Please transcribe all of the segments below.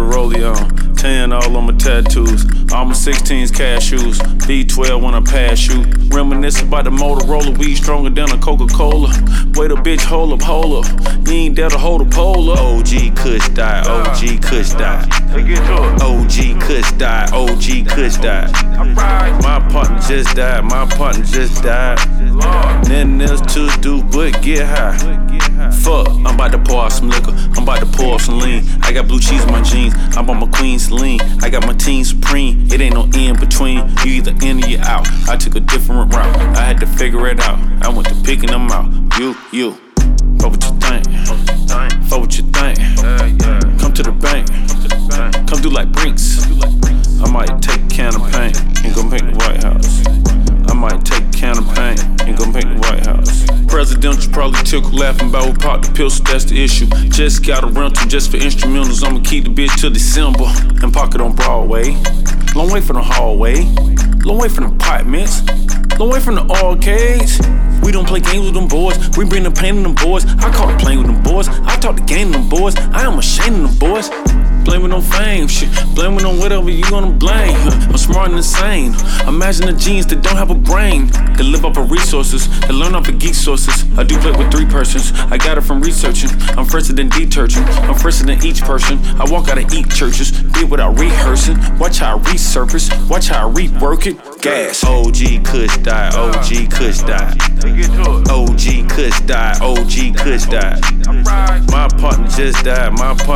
rollie on. 10 all on my tattoos. All my 16s cashews. V12 when I pass shoot. Reminisce about the Motorola. Weed stronger than a Coca-Cola. Wait a bitch, hold up. You ain't there to hold a pole up. OG Kush die, OG Kush die. OG Kush die, OG Kush die. My partner just died, Nothing else to do but get high. Fuck, I'm about to pour out some liquor. I'm about to pour out some lean. I got blue cheese in my jeans. I'm on my Queen Celine. I got my team supreme. It ain't no in between. You either in or you out. I took a different route. I had to figure it out. I went to picking them out. You. Fuck what you think. Fuck what you think. Come to the bank. Come do like Brinks. I might take a can of paint and go make the White House. I might take a can of paint and go make the White House. Presidential probably tickle laughing about we popped the pill, so that's the issue. Just got a rental just for instrumentals. I'ma keep the bitch till December and park it on Broadway. Long way from the hallway, long way from the apartments, long way from the arcades. We don't play games with them boys, we bring the pain to them boys. I call it playing with them boys, I talk the game to them boys. I am ashamed of them boys. Blaming on fame, shit. Blaming on whatever you gonna blame. I'm smart and insane. Imagine the genes that don't have a brain, that live off of resources, that learn off of geek sources. I do play with 3 persons. I got it from researching. I'm fresher than detergent. I'm fresher than each person. I walk out of eat churches, did without rehearsing. Watch how I resurface. Watch how I rework it. Gas. OG Kush die. OG Kush die. OG Kush die. OG Kush die. My partner just died.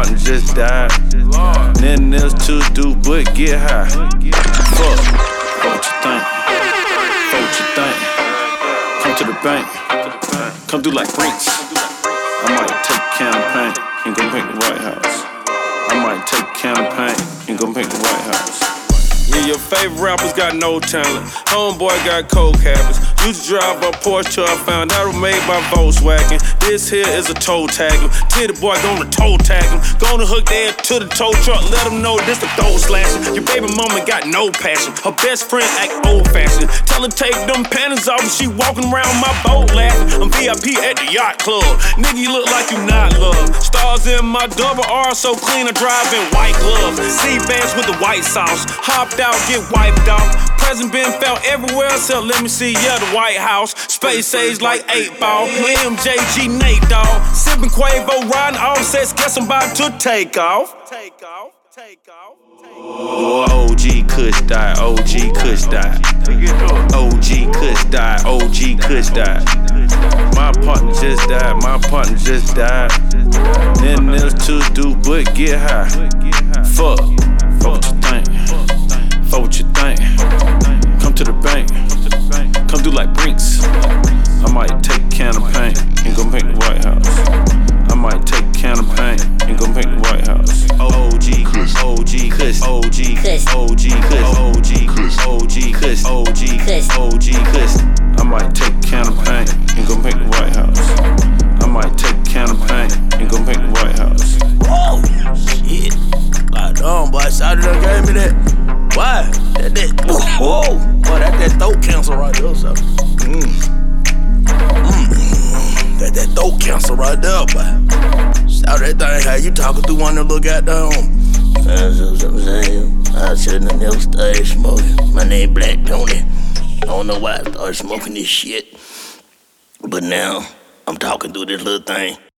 Nothing else to do but get high. Fuck what you think. Come to the bank. Come do like Brinks. I might take a can of paint and go make the White House. I might take a can of paint and go make the White House. Yeah, your favorite rappers got no talent. Homeboy got coke habits. Used to drive a Porsche till I found out it was made by Volkswagen. This here is a toe tag him. Titty boy gonna toe tag him. Gonna hook their to the tow truck. Let them know this the throat slashing. Your baby mama got no passion. Her best friend act old fashioned. Tell her take them panties off and she walking around my boat laughing. I'm VIP at the yacht club. Nigga, you look like you not loved. Stars in my double R so clean I drive in white gloves. C-bags with the white sauce. Hopped out, get wiped off. Present been felt everywhere, so let me see, yeah, the White House. Space age like 8 ball. MJG Nate dog. Sipping Quavo, riding offsets. Guess I'm about to take off. OG Kush die. OG Kush die. OG Kush die. OG Kush die. My partner just died. Nothing else to do but get high. Fuck what you think. Fuck what you think. Come to the bank. Come do like Brinks. I might take a can of paint and go make the White House. I might take a can of paint and go make the White House. OG Kush, OG Kush, OG Kush, OG Kush, OG Kush, OG Kush, OG Kush. I might take a can of paint and go make the White House. I might take a can of paint and go make the White House. Oh shit! God damn, boy, Shawty done gave me that. Why? Whoa! Boy, that throat cancer right there, so. That throat cancer right there, boy. Shout that thing, how you talking through one of them little goddamn. That's what I'm saying. I shouldn't have never started smoking. My name Black Tony. I don't know why I started smoking this shit. But now, I'm talking through this little thing.